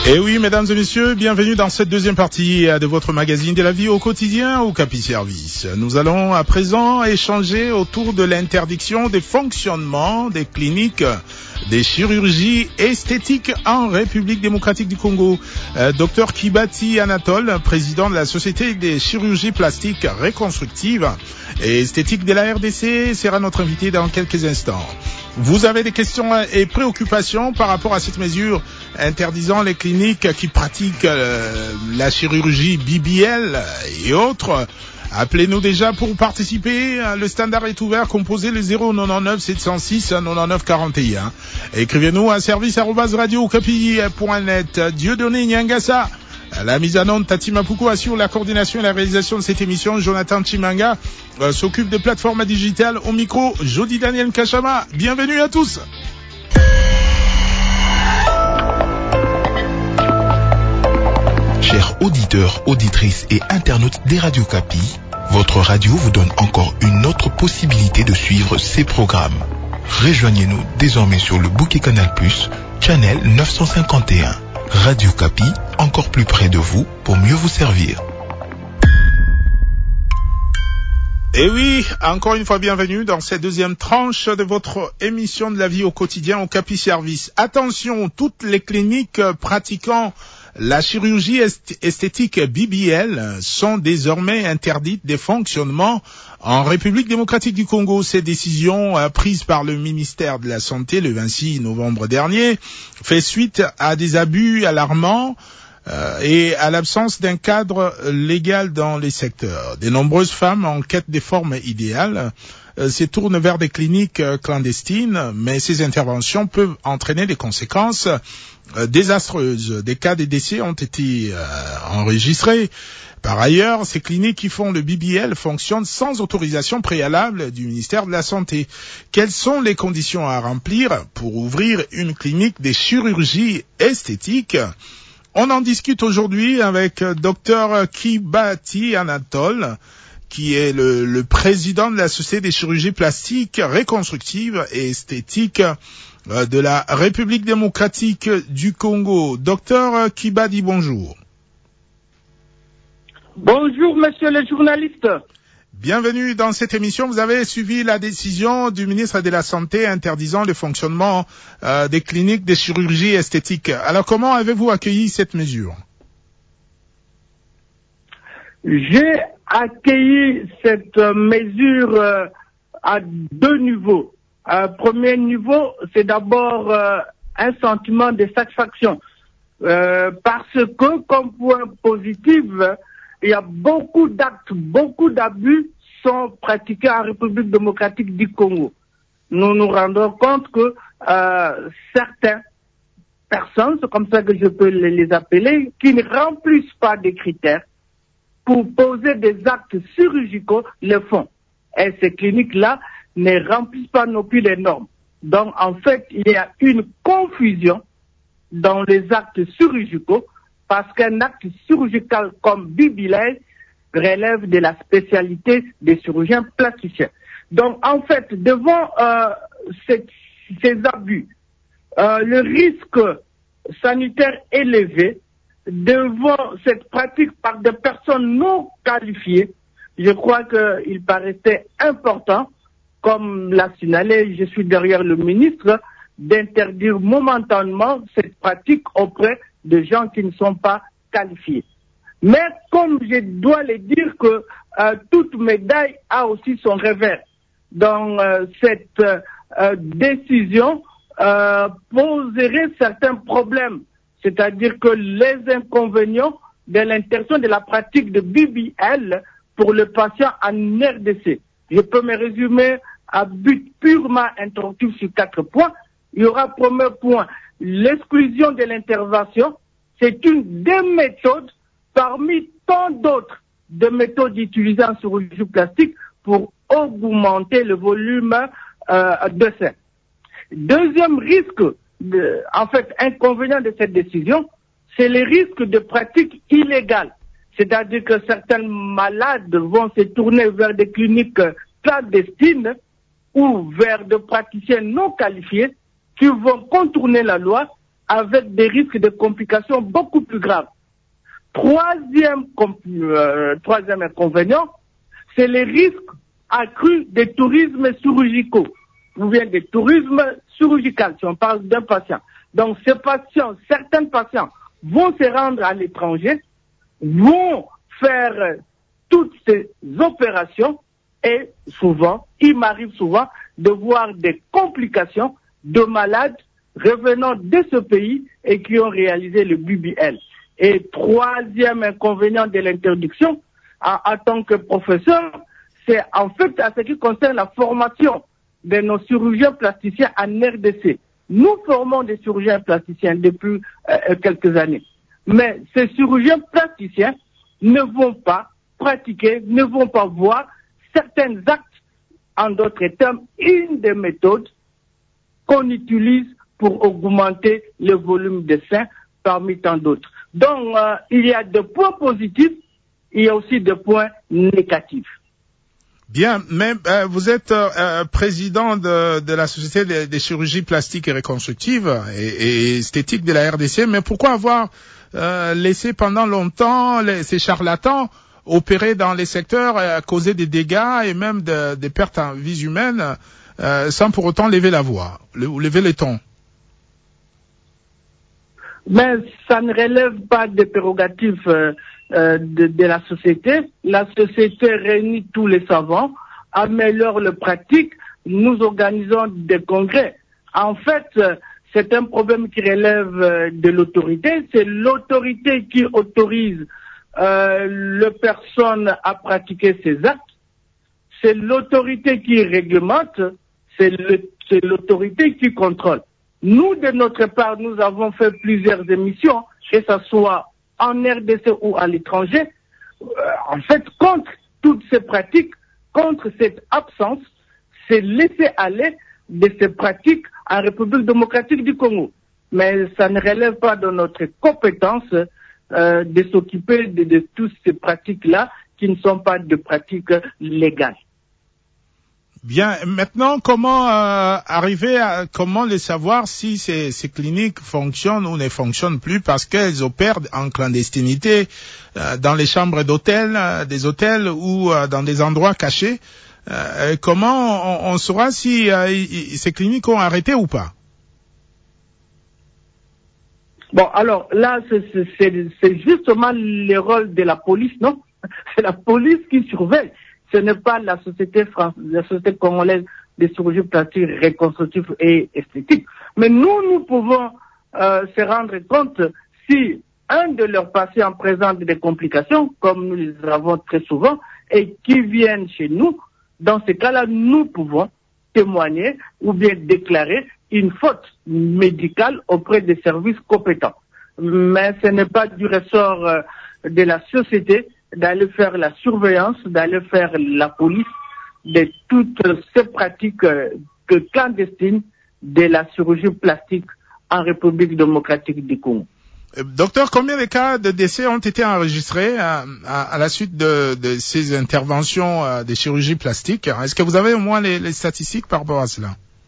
Et oui, mesdames et messieurs, bienvenue dans cette deuxième partie de votre magazine de la vie au quotidien au Capi Service. Nous allons à présent échanger autour de l'interdiction des fonctionnements des cliniques des chirurgies esthétiques en République démocratique du Congo. Dr Kibati Anatole, président de la Société des chirurgies plastiques reconstructives et esthétiques de la RDC, sera notre invité dans quelques instants. Vous avez des questions et préoccupations par rapport à cette mesure interdisant les cliniques qui pratiquent la chirurgie BBL et autres? Appelez-nous déjà pour participer. Le standard est ouvert. Composez le 099 706 99 41. Écrivez-nous à service@radiocapi.net. Dieudonné Nyangasa. La mise en onde, Tati Mapuko assure la coordination et la réalisation de cette émission. Jonathan Chimanga s'occupe des plateformes digitales. Au micro, Jody Daniel Kachama. Bienvenue à tous. Chers auditeurs, auditrices et internautes des Radio Capi, votre radio vous donne encore une autre possibilité de suivre ces programmes. Rejoignez-nous désormais sur le bouquet Canal+, channel 951. Radio Capi, encore plus près de vous pour mieux vous servir. Et oui, encore une fois bienvenue dans cette deuxième tranche de votre émission de la vie au quotidien au Capi Service. Attention, toutes les cliniques pratiquant la chirurgie esthétique BBL sont désormais interdites des fonctionnements en République démocratique du Congo. Ces décisions prises par le ministère de la Santé le 26 novembre dernier fait suite à des abus alarmants et à l'absence d'un cadre légal dans les secteurs. De nombreuses femmes en quête des formes idéales se tournent vers des cliniques clandestines, mais ces interventions peuvent entraîner des conséquences désastreuses. Des cas de décès ont été enregistrés. Par ailleurs, ces cliniques qui font le BBL fonctionnent sans autorisation préalable du ministère de la Santé. Quelles sont les conditions à remplir pour ouvrir une clinique des chirurgies esthétiques? On en discute aujourd'hui avec Dr Kibati Anatole, qui est le président de la Société des chirurgies plastiques reconstructives et esthétiques de la République démocratique du Congo. Docteur Kibati, bonjour. Bonjour, monsieur le journaliste. Bienvenue dans cette émission. Vous avez suivi la décision du ministre de la Santé interdisant le fonctionnement des cliniques de chirurgie esthétique. Alors, comment avez-vous accueilli cette mesure? J'ai accueilli cette mesure à deux niveaux. Premier niveau, c'est d'abord un sentiment de satisfaction. Parce que, comme point positif, il y a beaucoup d'actes, beaucoup d'abus sont pratiqués en République démocratique du Congo. Nous nous rendons compte que certaines personnes, c'est comme ça que je peux les appeler, qui ne remplissent pas des critères pour poser des actes chirurgicaux, le font. Et ces cliniques-là ne remplissent pas non plus les normes. Donc, en fait, il y a une confusion dans les actes chirurgicaux parce qu'un acte chirurgical comme BBL relève de la spécialité des chirurgiens plasticiens. Donc, en fait, devant ces abus, le risque sanitaire élevé, devant cette pratique par des personnes non qualifiées, je crois qu'il paraissait important, comme l'a signalé, je suis derrière le ministre, d'interdire momentanément cette pratique auprès de gens qui ne sont pas qualifiés. Mais comme je dois le dire que toute médaille a aussi son revers. Donc cette décision poserait certains problèmes. C'est-à-dire que les inconvénients de l'interdiction de la pratique de BBL pour le patient en RDC. Je peux me résumer à but purement introductif sur 4 points. Il y aura premier point, l'exclusion de l'intervention. C'est une des méthodes parmi tant d'autres de méthodes utilisées en chirurgie plastique pour augmenter le volume de sein. Deuxième risque, inconvénient de cette décision, c'est le risque de pratiques illégales. C'est-à-dire que certains malades vont se tourner vers des cliniques clandestines ou vers des praticiens non qualifiés qui vont contourner la loi avec des risques de complications beaucoup plus graves. Troisième inconvénient, c'est les risques accrus des tourismes chirurgicaux, ou bien des tourismes chirurgicaux, si on parle d'un patient. Donc ces patients, certains patients vont se rendre à l'étranger, vont faire toutes ces opérations et souvent, il m'arrive souvent de voir des complications de malades revenant de ce pays et qui ont réalisé le BBL. Et troisième inconvénient de l'interdiction, en tant que professeur, c'est en fait à ce qui concerne la formation de nos chirurgiens plasticiens en RDC. Nous formons des chirurgiens plasticiens depuis quelques années. Mais ces chirurgiens plasticiens ne vont pas pratiquer, ne vont pas voir certains actes, en d'autres termes, une des méthodes qu'on utilise pour augmenter le volume des seins parmi tant d'autres. Donc, il y a des points positifs, il y a aussi des points négatifs. Bien, mais vous êtes président de la Société des chirurgies plastiques et reconstructives et esthétiques de la RDC, mais pourquoi avoir laissé pendant longtemps ces charlatans opérer dans les secteurs, causer des dégâts et même des pertes en vies humaines sans pour autant lever la voix, ou lever le ton? Mais ça ne relève pas des prérogatives de la société. La société réunit tous les savants, améliore les pratiques, nous organisons des congrès. En fait, c'est un problème qui relève de l'autorité. C'est l'autorité qui autorise les personnes à pratiquer ces actes. C'est l'autorité qui réglemente, c'est l'autorité qui contrôle. Nous, de notre part, nous avons fait plusieurs émissions, que ce soit en RDC ou à l'étranger, en fait, contre toutes ces pratiques, contre cette absence, c'est laisser aller de ces pratiques en République démocratique du Congo. Mais ça ne relève pas de notre compétence de s'occuper de toutes ces pratiques-là qui ne sont pas de pratiques légales. Bien, maintenant, comment comment les savoir si ces cliniques fonctionnent ou ne fonctionnent plus parce qu'elles opèrent en clandestinité dans les chambres d'hôtel, des hôtels ou dans des endroits cachés? Comment on saura si ces cliniques ont arrêté ou pas? Bon, alors là, c'est justement le rôle de la police, non? C'est la police qui surveille. Ce n'est pas la société congolaise des chirurgies plastiques, reconstructives et esthétiques. Mais nous pouvons se rendre compte si un de leurs patients présente des complications, comme nous les avons très souvent, et qui viennent chez nous. Dans ce cas-là, nous pouvons témoigner ou bien déclarer une faute médicale auprès des services compétents. Mais ce n'est pas du ressort de la société d'aller faire la surveillance, d'aller faire la police de toutes ces pratiques clandestines de la chirurgie plastique en République démocratique du Congo. Docteur, combien de cas de décès ont été enregistrés à la suite de ces interventions des chirurgies plastiques? Est-ce que vous avez au moins les statistiques par rapport à cela?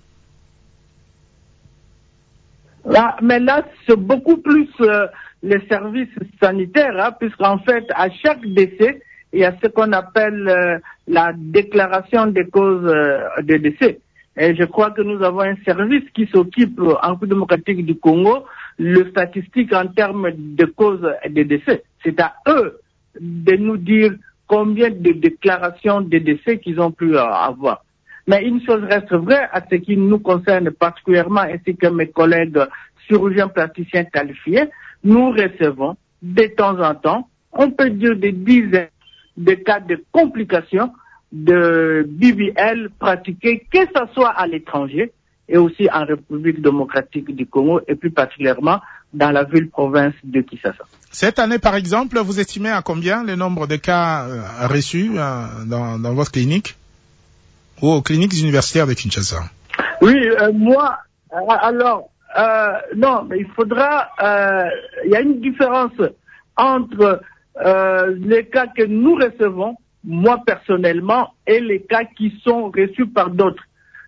Mais là, c'est beaucoup plus les services sanitaires, puisqu'en fait, à chaque décès, il y a ce qu'on appelle la déclaration des causes de décès. Et je crois que nous avons un service qui s'occupe en République démocratique du Congo, le statistique en termes de causes de décès. C'est à eux de nous dire combien de déclarations de décès qu'ils ont pu avoir. Mais une chose reste vraie à ce qui nous concerne particulièrement, ainsi que mes collègues chirurgiens plasticiens qualifiés, nous recevons de temps en temps, on peut dire des dizaines de cas de complications de BBL pratiqués, que ce soit à l'étranger et aussi en République démocratique du Congo et plus particulièrement dans la ville-province de Kinshasa. Cette année, par exemple, vous estimez à combien le nombre de cas reçus dans votre clinique ou aux cliniques universitaires de Kinshasa? Oui, moi, alors, non, mais il faudra, il y a une différence entre les cas que nous recevons, moi personnellement, et les cas qui sont reçus par d'autres.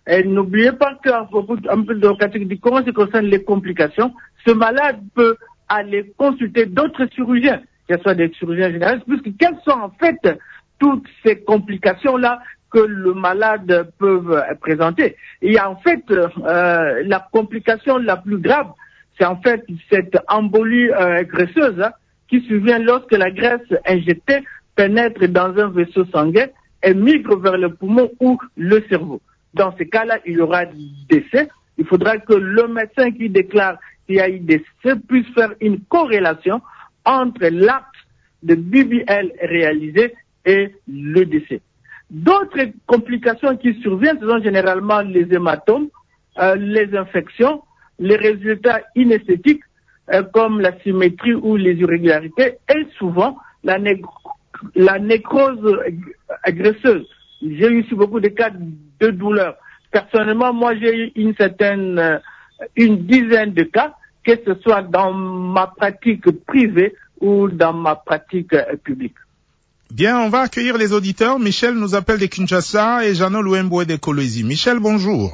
Et n'oubliez pas qu'un peu de pratique du Coran, ce qui concerne les complications, ce malade peut aller consulter d'autres chirurgiens, que ce soit des chirurgiens généralistes, puisque quelles sont en fait toutes ces complications-là que le malade peut présenter. Il y a en fait la complication la plus grave, c'est en fait cette embolie graisseuse qui survient lorsque la graisse injectée pénètre dans un vaisseau sanguin et migre vers le poumon ou le cerveau. Dans ce cas-là, il y aura décès. Il faudra que le médecin qui déclare qu'il y a eu décès puisse faire une corrélation entre l'acte de BBL réalisé et le décès. D'autres complications qui surviennent, ce sont généralement les hématomes, les infections, les résultats inesthétiques comme la symétrie ou les irrégularités et souvent la nécrose graisseuse. J'ai eu beaucoup de cas de douleur. Personnellement, moi j'ai eu une dizaine de cas, que ce soit dans ma pratique privée ou dans ma pratique publique. Bien, on va accueillir les auditeurs. Michel nous appelle de Kinshasa et Jeannot Louemboué de Kolwezi. Michel, bonjour.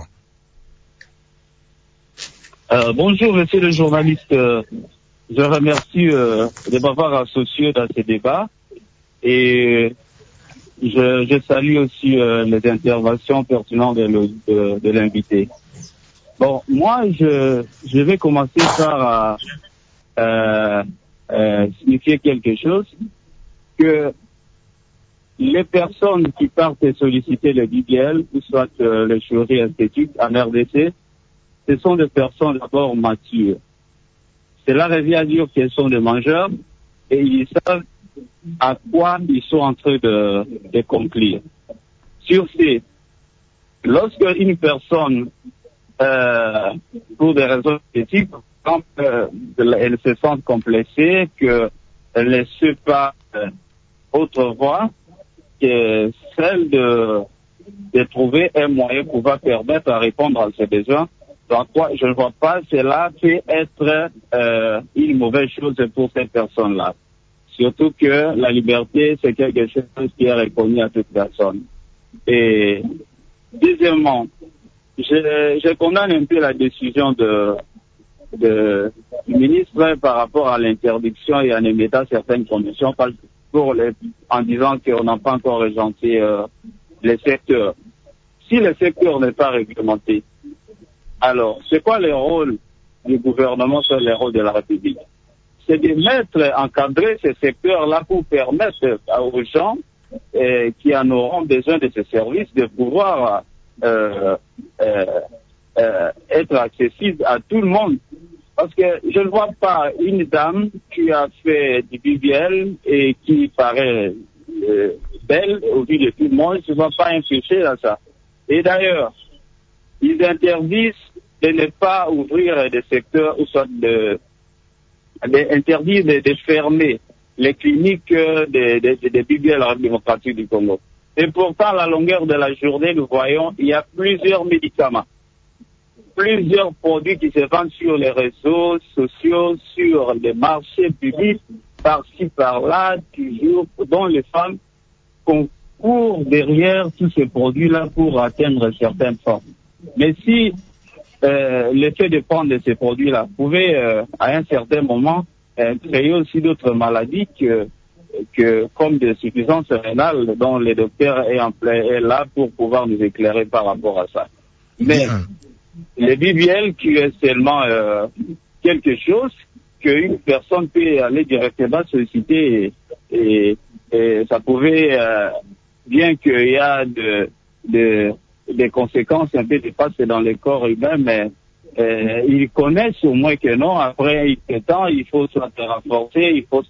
Bonjour, monsieur le journaliste. Je remercie de m'avoir associé dans ce débat et je salue aussi les interventions pertinentes de l'invité. Bon, moi, je vais commencer par signifier quelque chose, que les personnes qui partent solliciter le BBL, ou soit le chirurgie esthétique en RDC, ce sont des personnes d'abord matures. Cela revient à dire qu'elles sont des mangeurs et ils savent à quoi ils sont en train de conclure. Sur ce, lorsque une personne, pour des raisons esthétiques, quand elle se sent complexée, qu'elle ne sait pas autre voie que celle de trouver un moyen pour pouvoir permettre à répondre à ses besoins, donc je ne vois pas cela peut être une mauvaise chose pour cette personne-là. Surtout que la liberté, c'est quelque chose qui est reconnu à toute personne. Et deuxièmement, je condamne un peu la décision du ministre par rapport à l'interdiction et en émettant certaines conditions en disant qu'on n'a pas encore réglementé les secteurs. Si le secteur n'est pas réglementé, alors c'est quoi le rôle du gouvernement sur le rôle de la République? C'est de encadrer ces secteurs-là pour permettre aux gens qui en auront besoin de ces services de pouvoir être accessibles à tout le monde. Parce que je ne vois pas une dame qui a fait du BBL et qui paraît belle au vu de tout le monde, je ne vois pas un péché dans ça. Et d'ailleurs, ils interdisent de ne pas ouvrir des secteurs ou soit interdisent de fermer les cliniques des BBL en démocratique du Congo. Et pourtant, à la longueur de la journée, nous voyons, il y a plusieurs médicaments, plusieurs produits qui se vendent sur les réseaux sociaux, sur les marchés publics, par-ci, par-là, toujours, dont les femmes concourent derrière tous ces produits-là pour atteindre certaines formes. Mais si l'effet de prendre de ces produits-là pouvait, à un certain moment, créer aussi d'autres maladies que comme des suffisances rénales dont les docteurs est là pour pouvoir nous éclairer par rapport à ça. Mais le BBL qui est seulement quelque chose qu'une personne peut aller directement solliciter et ça pouvait, bien qu'il y a des conséquences un peu dépassées dans le corps humain, mais ils connaissent au moins que non, après temps, il faut soit renforcer, il faut...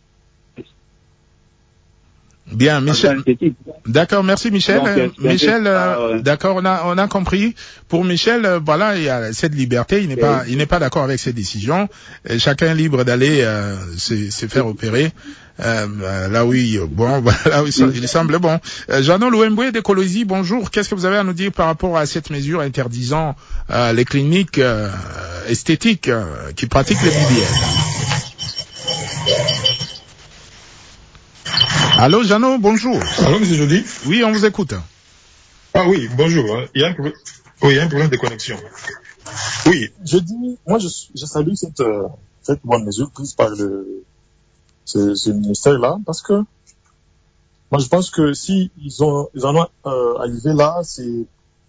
Bien, Michel. D'accord, merci Michel. Michel, d'accord, on a compris. Pour Michel, voilà, il y a cette liberté. Il n'est pas d'accord avec ces décisions. Chacun est libre d'aller se faire opérer. Là oui, bon, là oui, il semble bon. Jeannot Louemboué de Kolwezi, bonjour. Qu'est-ce que vous avez à nous dire par rapport à cette mesure interdisant les cliniques esthétiques qui pratiquent les BBL? Allô, Jeannot, bonjour. Allô, monsieur Jody? Oui, on vous écoute. Ah oui, bonjour. Il y a un Oui, il y a un problème de connexion. Oui, je dis, moi je salue cette bonne mesure prise par ce ministère-là, parce que moi je pense que si ils en ont arrivé là, c'est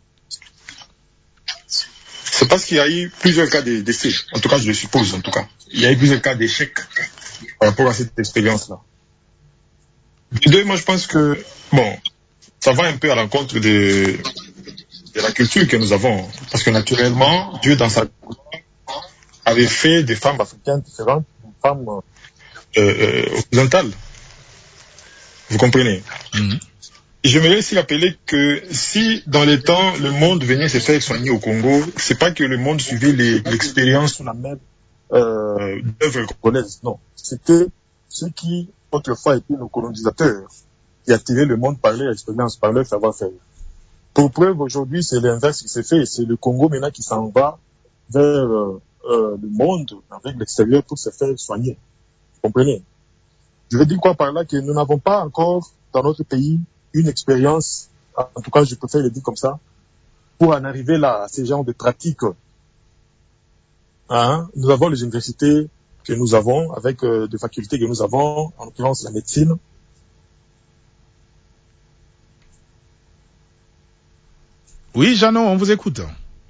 parce qu'il y a eu plusieurs cas d'essais. En tout cas, je le suppose, en tout cas. Il y a eu plusieurs cas d'échecs par rapport à cette expérience-là. De deux, moi je pense que, bon, ça va un peu à l'encontre de la culture que nous avons. Parce que naturellement, Dieu dans sa avait fait des femmes africaines différentes des femmes occidentales. Vous comprenez? J'aimerais aussi rappeler que si dans les temps le monde venait se faire soigner au Congo, c'est pas que le monde suivait l'expérience sous la même œuvre congolaise. Non, c'était ceux qui autrefois étaient nos colonisateurs qui attiraient le monde par leur expérience, par leur savoir-faire. Pour preuve, aujourd'hui, c'est l'inverse qui s'est fait. C'est le Congo maintenant qui s'en va vers le monde, avec l'extérieur, pour se faire soigner. Vous comprenez? Je veux dire quoi par là? Que nous n'avons pas encore, dans notre pays, une expérience, en tout cas, je préfère le dire comme ça, pour en arriver là, à ces genres de pratiques. Nous avons les universités que nous avons, avec des facultés que nous avons, en l'occurrence la médecine. Oui, Jeannot, on vous écoute.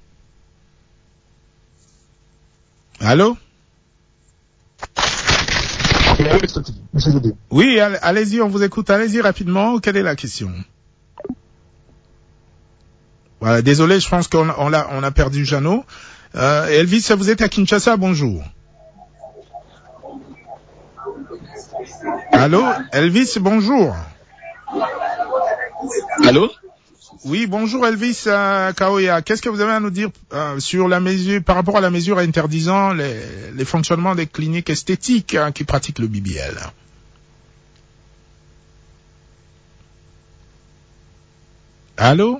Allô? Oui, allez-y, on vous écoute. Allez-y rapidement. Quelle est la question? Voilà, désolé, je pense qu'on a perdu Jeannot. Elvis, vous êtes à Kinshasa, bonjour. Allô, Elvis, bonjour. Allô? Oui, bonjour Elvis Kaoya. Qu'est-ce que vous avez à nous dire sur la mesure, par rapport à la mesure interdisant les fonctionnements des cliniques esthétiques qui pratiquent le BBL? Allô?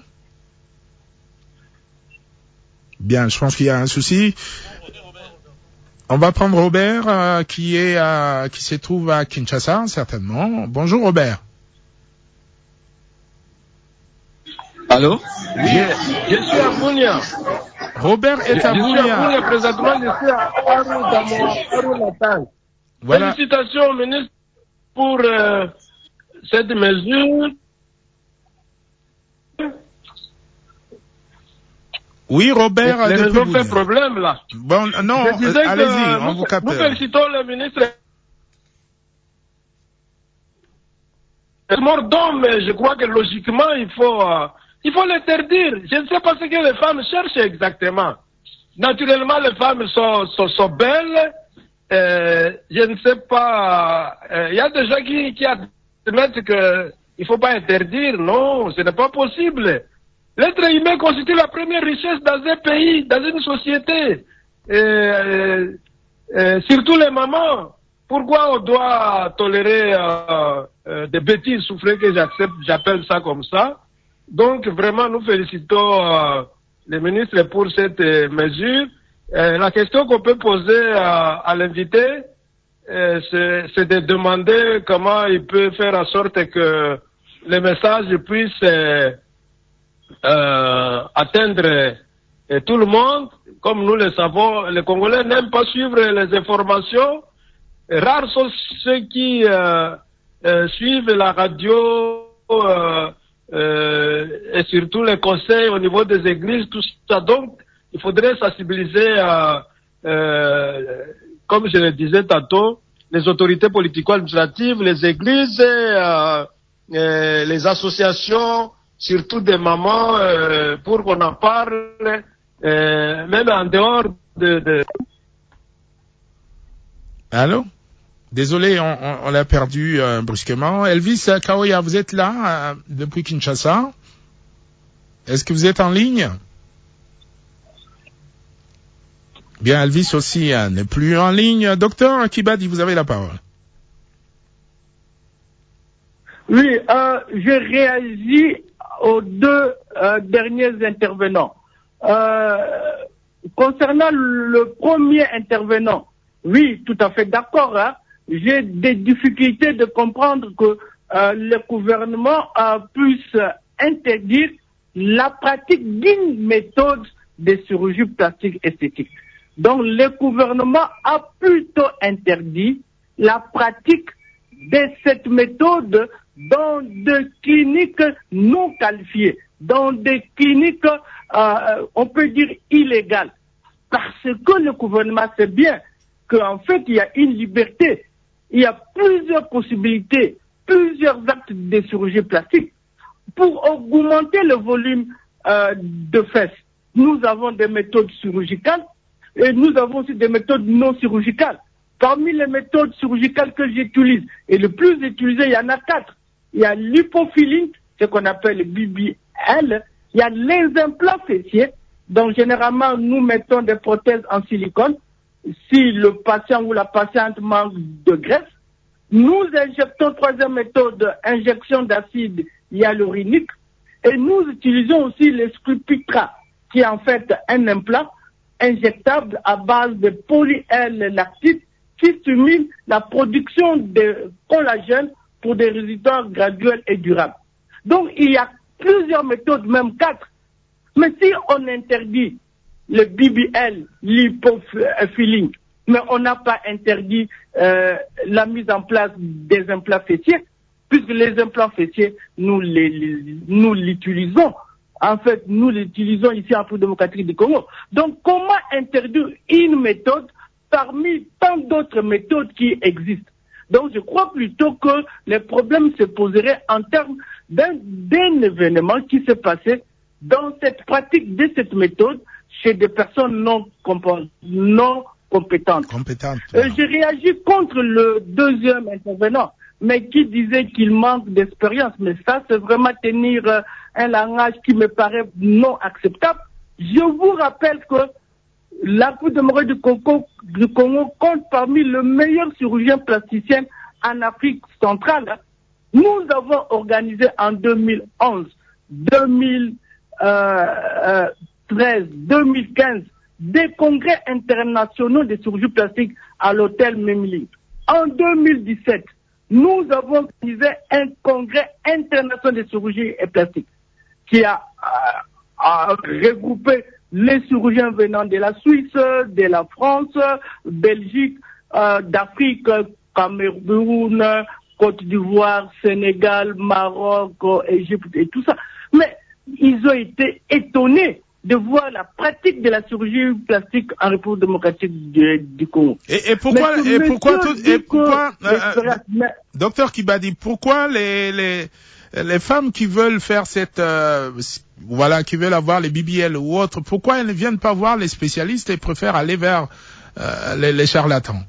Bien, je pense qu'il y a un souci. On va prendre Robert qui se trouve à Kinshasa, certainement. Bonjour Robert. Allô? Oui. Je suis à Bunia. Robert est à Bunia. Je suis à Bunia présentement, je suis à Aru dans mon Aru natal. Voilà. Félicitations au ministre pour cette mesure. Oui, Robert. Les réseaux fait problème là. Bon, non, allez-y, on vous capte. Nous félicitons le ministre. Mordant, mais je crois que logiquement il faut l'interdire. Je ne sais pas ce que les femmes cherchent exactement. Naturellement, les femmes sont belles. Je ne sais pas. Il y a des gens qui admettent qu'il ne faut pas interdire. Non, ce n'est pas possible. L'être humain constitue la première richesse dans un pays, dans une société. Surtout les mamans. Pourquoi on doit tolérer des bêtises souffrées que j'appelle ça comme ça? Donc vraiment, nous félicitons les ministres pour cette mesure. La question qu'on peut poser à l'invité, c'est de demander comment il peut faire en sorte que les messages puissent atteindre tout le monde. Comme nous le savons, les Congolais n'aiment pas suivre les informations. Rares sont ceux qui suivent la radio et surtout les conseils au niveau des églises, tout ça. Donc, il faudrait sensibiliser, comme je le disais tantôt, les autorités politico-administratives, les églises, les associations, surtout des mamans, pour qu'on en parle, même en dehors de... Allô? Désolé, on l'a perdu brusquement. Elvis Kaoya, vous êtes là depuis Kinshasa? Est-ce que vous êtes en ligne? Bien, Elvis aussi n'est plus en ligne. Docteur Kibadi, vous avez la parole. Oui, je réagis aux deux derniers intervenants. Concernant le premier intervenant, oui, tout à fait d'accord. J'ai des difficultés de comprendre que le gouvernement puisse interdire la pratique d'une méthode de chirurgie plastique esthétique. Donc, le gouvernement a plutôt interdit la pratique de cette méthode dans des cliniques non qualifiées, dans des cliniques, on peut dire, illégales. Parce que le gouvernement sait bien qu'en fait, il y a une liberté, il y a plusieurs possibilités, plusieurs actes de chirurgie plastique. Pour augmenter le volume de fesses, nous avons des méthodes chirurgicales et nous avons aussi des méthodes non chirurgicales. Parmi les méthodes chirurgicales que j'utilise, et le plus utilisé, il y en a 4. Il y a l'hypofilling, ce qu'on appelle le BBL. Il y a les implants fessiers, donc généralement nous mettons des prothèses en silicone. Si le patient ou la patiente manque de graisse, nous injectons, troisième méthode, injection d'acide hyaluronique. Et nous utilisons aussi le Sculptra, qui est en fait un implant injectable à base de poly-L-lactique qui stimule la production de collagène pour des résultats graduels et durables. Donc, il y a plusieurs méthodes, même 4. Mais si on interdit le BBL, l'hypofilling, mais on n'a pas interdit la mise en place des implants fessiers, puisque les implants fessiers, nous l'utilisons. En fait, nous l'utilisons ici en République démocratique du Congo. Donc, comment interdire une méthode parmi tant d'autres méthodes qui existent? Donc, je crois plutôt que les problèmes se poseraient en termes d'un événement qui s'est passé dans cette pratique de cette méthode chez des personnes non compétentes. J'ai réagi contre le deuxième intervenant, mais qui disait qu'il manque d'expérience. Mais ça, c'est vraiment tenir un langage qui me paraît non acceptable. Je vous rappelle que la République démocratique du Congo compte parmi les meilleurs chirurgiens plasticiens en Afrique centrale. Nous avons organisé en 2011, 2013, 2015 des congrès internationaux de chirurgie plastique à l'hôtel Memling. En 2017, nous avons organisé un congrès international de chirurgie plastique qui a regroupé les chirurgiens venant de la Suisse, de la France, Belgique, d'Afrique, Cameroun, Côte d'Ivoire, Sénégal, Maroc, Égypte et tout ça. Mais ils ont été étonnés de voir la pratique de la chirurgie plastique en République démocratique du Congo. Et pourquoi, docteur Kibadi, pourquoi les femmes qui veulent faire cette, qui veulent avoir les BBL ou autres, pourquoi elles ne viennent pas voir les spécialistes et préfèrent aller vers les charlatans?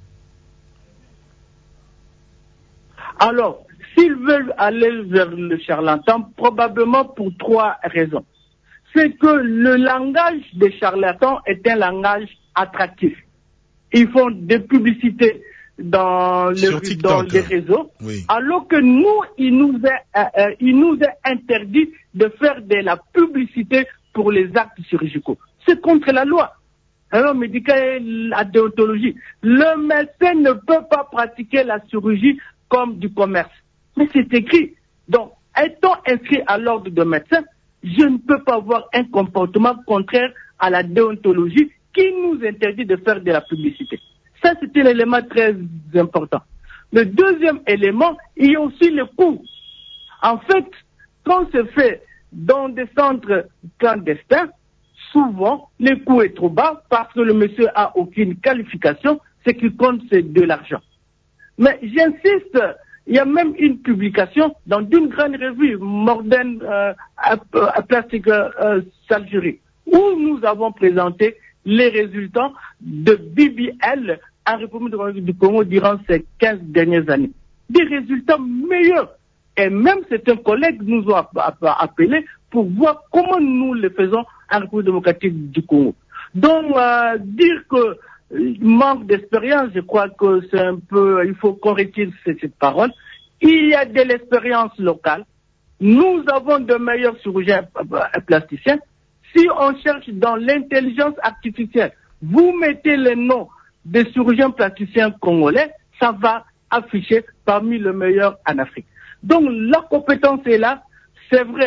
Alors, s'ils veulent aller vers le charlatan, probablement pour 3 raisons. C'est que le langage des charlatans est un langage attractif. Ils font des publicités dans les réseaux, oui. Alors que nous, il nous est interdit de faire de la publicité pour les actes chirurgicaux. C'est contre la loi. Alors, médical, la déontologie. Le médecin ne peut pas pratiquer la chirurgie comme du commerce. Mais c'est écrit. Donc, étant inscrit à l'ordre de médecin, je ne peux pas avoir un comportement contraire à la déontologie qui nous interdit de faire de la publicité. Ça, c'était l'élément très important. Le deuxième élément, il y a aussi le coût. En fait, quand c'est fait dans des centres clandestins, souvent, le coût est trop bas parce que le monsieur a aucune qualification. Ce qui compte, c'est de l'argent. Mais j'insiste, il y a même une publication dans une grande revue, Modern Plastic Surgery, où nous avons présenté les résultats de BBL en République démocratique du Congo durant ces 15 dernières années. Des résultats meilleurs. Et même certains collègues nous ont appelés pour voir comment nous le faisons en République démocratique du Congo. Donc, dire que manque d'expérience, je crois que c'est un peu, il faut qu'on retire cette parole. Il y a de l'expérience locale. Nous avons de meilleurs chirurgiens plasticiens. Si on cherche dans l'intelligence artificielle, vous mettez les noms des chirurgiens plasticiens congolais, ça va afficher parmi les meilleurs en Afrique. Donc la compétence est là, c'est vrai.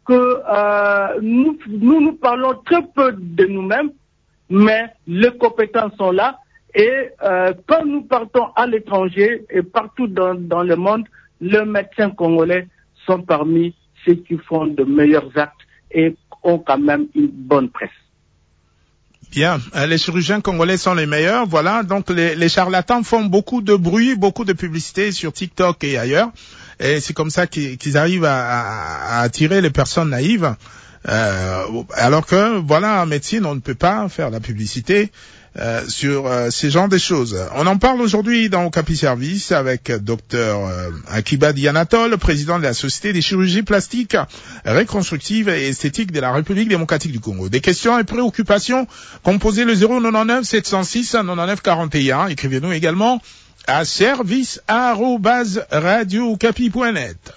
que nous parlons très peu de nous-mêmes, mais les compétences sont là. Et quand nous partons à l'étranger et partout dans le monde, les médecins congolais sont parmi ceux qui font de meilleurs actes et ont quand même une bonne presse. Bien, les chirurgiens congolais sont les meilleurs, voilà. Donc les charlatans font beaucoup de bruit, beaucoup de publicité sur TikTok et ailleurs. Et c'est comme ça qu'ils arrivent à attirer les personnes naïves. Alors que, voilà, en médecine, on ne peut pas faire la publicité sur ces genres de choses. On en parle aujourd'hui dans Okapi Service avec Dr Akiba Dianatol, président de la Société des chirurgies plastiques, reconstructives et esthétiques de la République démocratique du Congo. Des questions et préoccupations, composez le 099 706 99 41. Écrivez-nous également à service@radiocapi.net.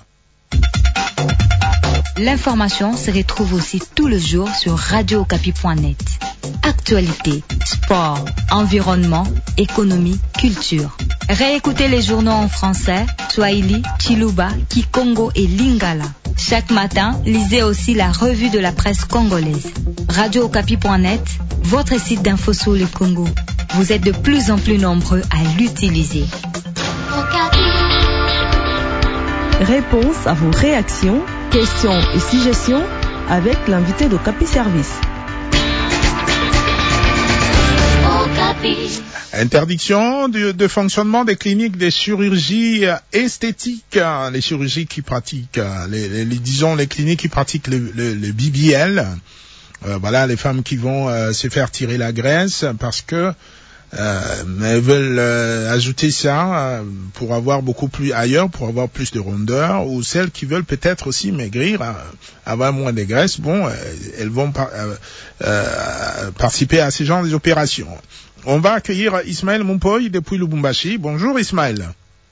L'information se retrouve aussi tout le jour sur radiocapi.net. Actualité, sport, environnement, économie, culture. Réécoutez les journaux en français, Swahili, Chiluba, Kikongo et Lingala. Chaque matin, lisez aussi la revue de la presse congolaise. radiocapi.net, votre site d'info sur le Congo. Vous êtes de plus en plus nombreux à l'utiliser. Réponse à vos réactions, questions et suggestions avec l'invité d'Okapi Service. Interdiction de fonctionnement des cliniques des chirurgies esthétiques, les chirurgies qui pratiquent, disons les cliniques qui pratiquent le BBL. Voilà, les femmes qui vont se faire tirer la graisse parce que elles veulent ajouter ça pour avoir beaucoup plus ailleurs, pour avoir plus de rondeur, ou celles qui veulent peut-être aussi maigrir, avoir moins de graisse. Bon, elles vont participer à ces genres d'opérations. On va accueillir Ismaël Mumpoy depuis Lubumbashi. Bonjour Ismaël.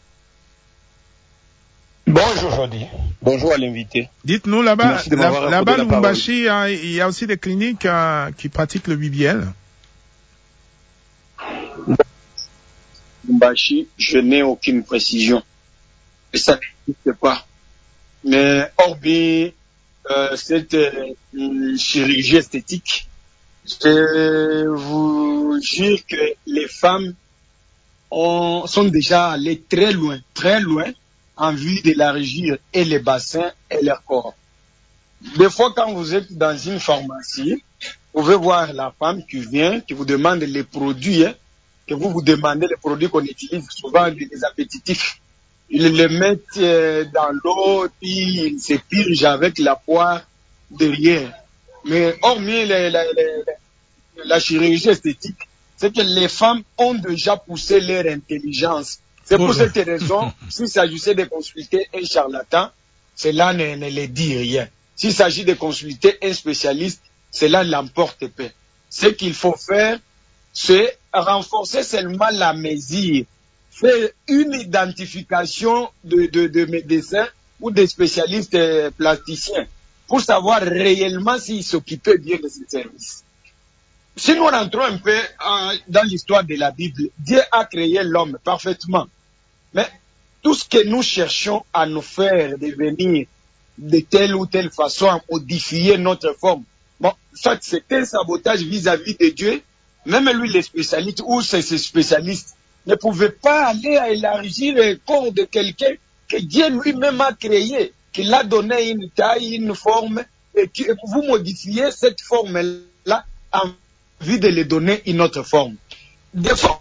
Bonjour Jody. Bonjour à l'invité. Dites-nous là-bas Lubumbashi, il y a aussi des cliniques qui pratiquent le BBL. Lubumbashi, je n'ai aucune précision. Et ça n'existe pas. Mais hormis cette chirurgie esthétique, je vous jure que les femmes sont déjà allées très loin en vue d'élargir et les bassins et leur corps. Des fois, quand vous êtes dans une pharmacie, vous pouvez voir la femme qui vient, qui vous demande les produits, que vous demandez les produits qu'on utilise souvent des appétitifs. Ils les mettent dans l'eau, puis ils se purgent avec la poire derrière. Mais hormis la chirurgie esthétique, c'est que les femmes ont déjà poussé leur intelligence. C'est pour cette raison, s'il s'agissait de consulter un charlatan, cela ne les dit rien. S'il s'agit de consulter un spécialiste, cela l'emporte peu. Ce qu'il faut faire, c'est renforcer seulement la mesure, faire une identification de médecins ou de spécialistes plasticiens pour savoir réellement s'ils s'occupaient bien de ces services. Si nous rentrons un peu dans l'histoire de la Bible, Dieu a créé l'homme parfaitement. Mais tout ce que nous cherchons à nous faire devenir de telle ou telle façon, à modifier notre forme, bon, ça c'est un sabotage vis-à-vis de Dieu. Même lui, les spécialistes ou ces spécialistes ne pouvaient pas aller à élargir le corps de quelqu'un que Dieu lui-même a créé, qu'il a donné une taille, une forme, et que vous modifiez cette forme-là en vue de lui donner une autre forme. Des fois,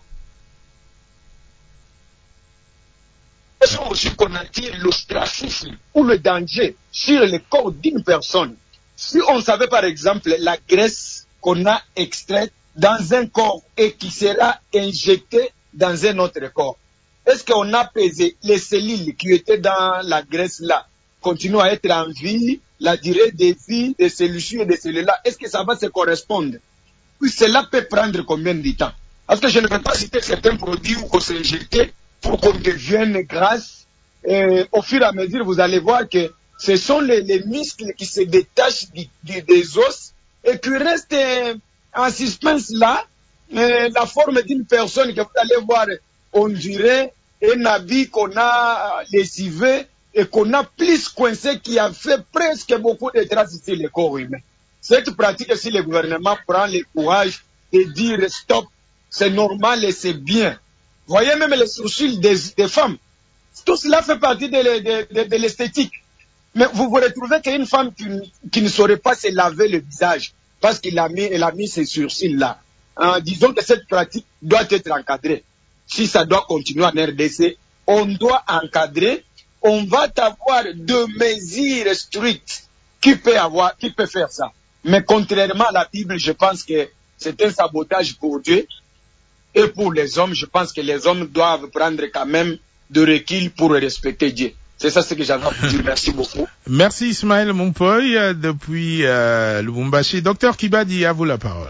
aussi qu'on attire l'ostracisme ou le danger sur le corps d'une personne. Si on savait par exemple la graisse qu'on a extraite dans un corps et qui sera injectée dans un autre corps, est-ce qu'on a pesé les cellules qui étaient dans la graisse là, continuent à être en vie, la durée de vie de celui-ci et de celui-là, est-ce que ça va se correspondre? Puis cela peut prendre combien de temps? Parce que je ne vais pas citer certains produits où on s'est injecté pour qu'on devienne grasse. Et au fur et à mesure, vous allez voir que ce sont les muscles qui se détachent des os et qui restent en suspense là. La forme d'une personne que vous allez voir, on dirait un habit qu'on a lessivé et qu'on a plus coincé qui a fait presque beaucoup de traces sur le corps humain. Cette pratique, si le gouvernement prend le courage de dire stop, c'est normal et c'est bien. Voyez même les sourcils des femmes. Tout cela fait partie de l'esthétique. Mais vous vous retrouvez qu'une femme qui ne saurait pas se laver le visage parce qu'elle a mis ses sourcils-là. Disons que cette pratique doit être encadrée. Si ça doit continuer en RDC, on doit encadrer. On va avoir deux mesures strictes qui peut faire ça. Mais contrairement à la Bible, je pense que c'est un sabotage pour Dieu. Et pour les hommes, je pense que les hommes doivent prendre quand même de recul pour respecter Dieu. C'est ça ce que j'avais à vous dire. Merci beaucoup. Merci Ismaël Mompoy depuis Lubumbashi. Docteur Kibadi, à vous la parole.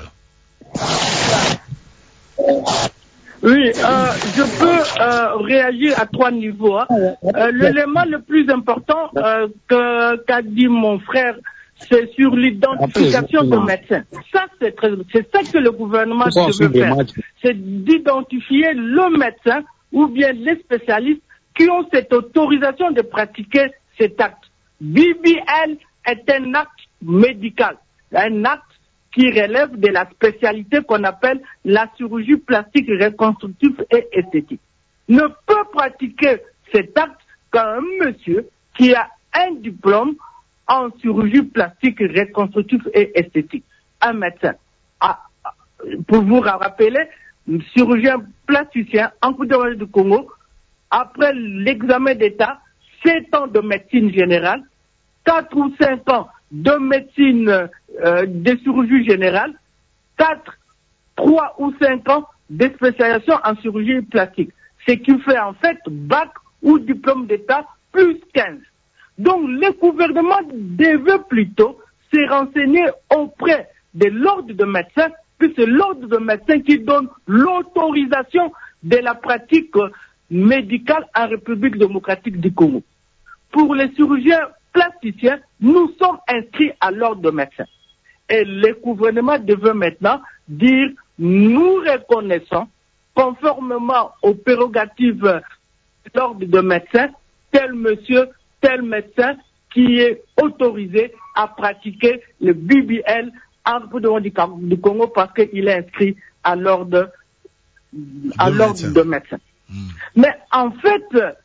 Oui, je peux réagir à 3 niveaux. L'élément le plus important qu'a dit mon frère, c'est sur l'identification de médecins. Ça, c'est ça que le gouvernement devait faire. C'est d'identifier le médecin ou bien les spécialistes qui ont cette autorisation de pratiquer cet acte. BBL est un acte médical, un acte qui relève de la spécialité qu'on appelle la chirurgie plastique reconstructive et esthétique. Ne peut pratiquer cet acte qu'un monsieur qui a un diplôme en chirurgie plastique reconstructive et esthétique. Un médecin. Pour vous rappeler, chirurgien plasticien en Côte d'Ivoire du Congo, après l'examen d'État, 7 ans de médecine générale, 4 ou 5 ans de médecine de chirurgie générale, 3 ou 5 ans de spécialisation en chirurgie plastique. Ce qui fait en fait bac ou diplôme d'État plus 15. Donc le gouvernement devait plutôt se renseigner auprès de l'ordre de médecins, puisque c'est l'ordre de médecins qui donne l'autorisation de la pratique médicale en République démocratique du Congo. Pour les chirurgiens plasticiens, nous sommes inscrits à l'ordre de médecins. Et le gouvernement devait maintenant dire, nous reconnaissons, conformément aux prérogatives de l'ordre de médecins, tel monsieur, tel médecin qui est autorisé à pratiquer le BBL en République du Congo parce qu'il est inscrit à l'ordre de médecins. Mais en fait,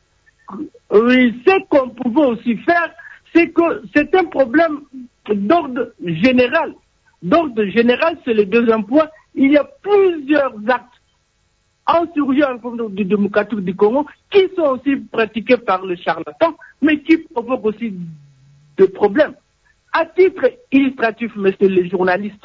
ce qu'on pouvait aussi faire, c'est que c'est un problème d'ordre général. D'ordre général, c'est le deuxième point. Il y a plusieurs actes en chirurgie en République démocratique du Congo qui sont aussi pratiqués par le charlatan, mais qui provoquent aussi des problèmes. À titre illustratif, messieurs les journalistes,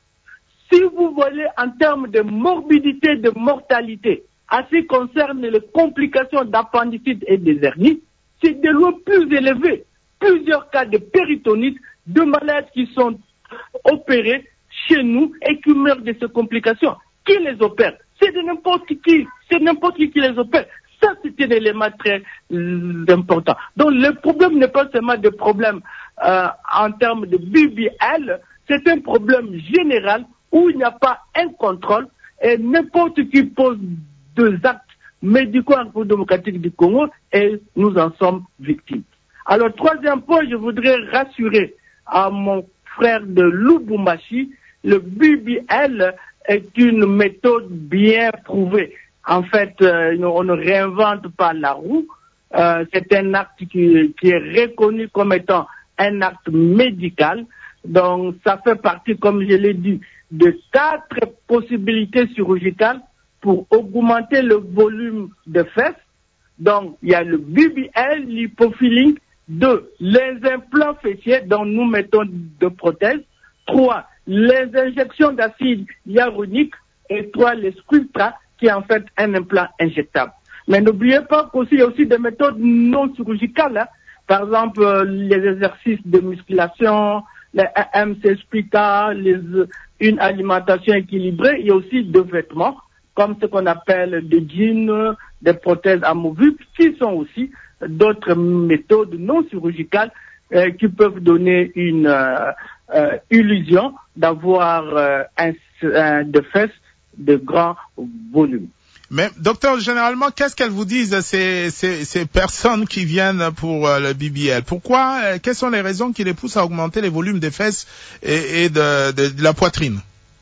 si vous voyez en termes de morbidité, de mortalité, en ce qui concerne les complications d'appendicite et des hernies, c'est de loin plus élevé. Plusieurs cas de péritonite, de malades qui sont opérés chez nous et qui meurent de ces complications. Qui les opère? C'est de n'importe qui. C'est n'importe qui les opère. Ça, c'est un élément très important. Donc, le problème n'est pas seulement de problème en termes de BBL, c'est un problème général où il n'y a pas un contrôle et n'importe qui pose des actes médicaux en République démocratique du Congo et nous en sommes victimes. Alors, troisième point, je voudrais rassurer à mon frère de Lubumbashi, le BBL est une méthode bien prouvée. En fait, on ne réinvente pas la roue. C'est un acte qui est reconnu comme étant un acte médical. Donc, ça fait partie, comme je l'ai dit, de 4 possibilités chirurgicales pour augmenter le volume de fesses. Donc, il y a le BBL, l'hypofilling. 2, les implants fessiers dont nous mettons de prothèses. 3, les injections d'acide hyaluronique. Et 3, les Sculptra, qui est en fait un implant injectable. Mais n'oubliez pas qu'il y a aussi des méthodes non chirurgicales. Hein. Par exemple, les exercices de musculation, les MC-Splita, une alimentation équilibrée. Il y a aussi des vêtements, comme ce qu'on appelle des jeans, des prothèses amovibles, qui sont aussi d'autres méthodes non chirurgicales qui peuvent donner une illusion d'avoir des fesses de grand volume. Mais docteur, généralement, qu'est-ce qu'elles vous disent ces personnes qui viennent pour le BBL? Pourquoi? Quelles sont les raisons qui les poussent à augmenter les volumes des fesses et de la poitrine?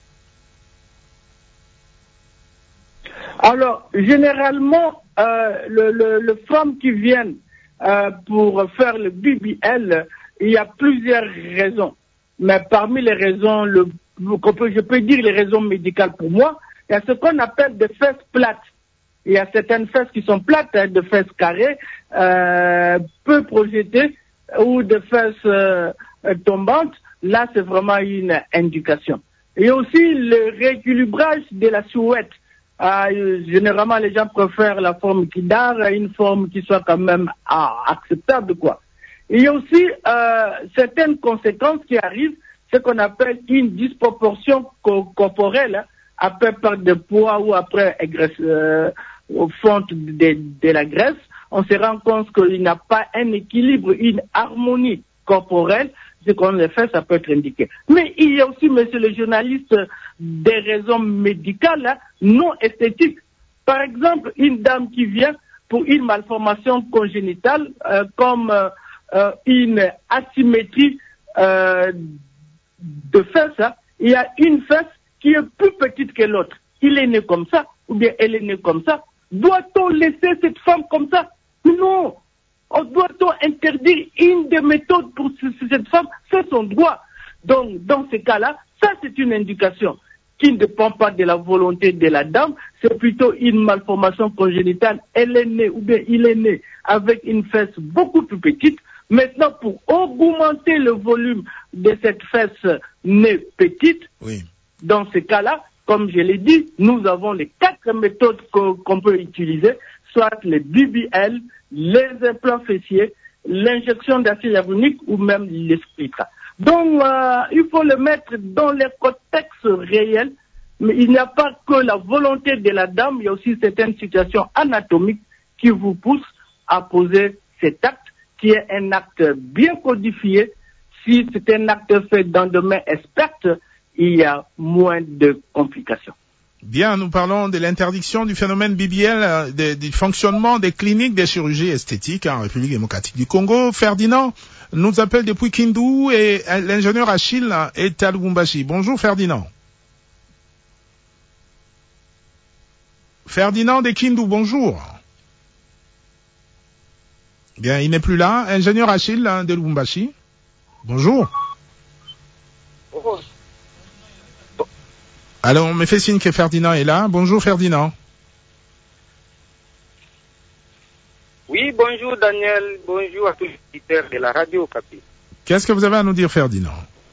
Alors, généralement, le femmes qui viennent pour faire le BBL, il y a plusieurs raisons. Mais parmi les raisons, je peux dire les raisons médicales pour moi, il y a ce qu'on appelle des fesses plates. Il y a certaines fesses qui sont plates, de fesses carrées, peu projetées, ou de fesses tombantes. Là, c'est vraiment une indication. Et aussi le rééquilibrage de la silhouette. Généralement, les gens préfèrent la forme Kidar à une forme qui soit quand même acceptable, quoi. Il y a aussi certaines conséquences qui arrivent, ce qu'on appelle une disproportion corporelle, après perte de poids ou après fonte de la graisse. On se rend compte qu'il n'y a pas un équilibre, une harmonie corporelle. Ce qu'on le fait, ça peut être indiqué. Mais il y a aussi, monsieur le journaliste, des raisons médicales non esthétiques. Par exemple, une dame qui vient pour une malformation congénitale, comme une asymétrie de fesses, il y a une fesse qui est plus petite que l'autre. Il est né comme ça, ou bien elle est née comme ça. Doit-on laisser cette femme comme ça? Non. Doit-on interdire une des méthodes pour cette femme? C'est son droit. Donc, dans ce cas-là, ça c'est une indication qui ne dépend pas de la volonté de la dame, c'est plutôt une malformation congénitale. Elle est née, ou bien il est né avec une fesse beaucoup plus petite. Maintenant, pour augmenter le volume de cette fesse née petite, oui. Dans ce cas-là, comme je l'ai dit, nous avons les 4 méthodes qu'on peut utiliser, soit les BBL, les implants fessiers, l'injection d'acide hyaluronique ou même les splitra. Donc, il faut le mettre dans les contextes réels, mais il n'y a pas que la volonté de la dame, il y a aussi certaines situations anatomiques qui vous poussent à poser cet acte, qui est un acte bien codifié. Si c'est un acte fait dans de mains expertes, il y a moins de complications. Bien, nous parlons de l'interdiction du phénomène BBL, du fonctionnement des cliniques des chirurgies esthétiques en République démocratique du Congo. Ferdinand nous appelle depuis Kindu et l'ingénieur Achille est à Lubumbashi. Bonjour Ferdinand. Ferdinand de Kindu, bonjour. Bien, il n'est plus là. Ingénieur Achille de Lubumbashi. Bonjour. Alors, on me fait signe que Ferdinand est là. Bonjour Ferdinand. Oui, bonjour Daniel. Bonjour à tous les auditeurs de la Radio Okapi. Qu'est-ce que vous avez à nous dire, Ferdinand?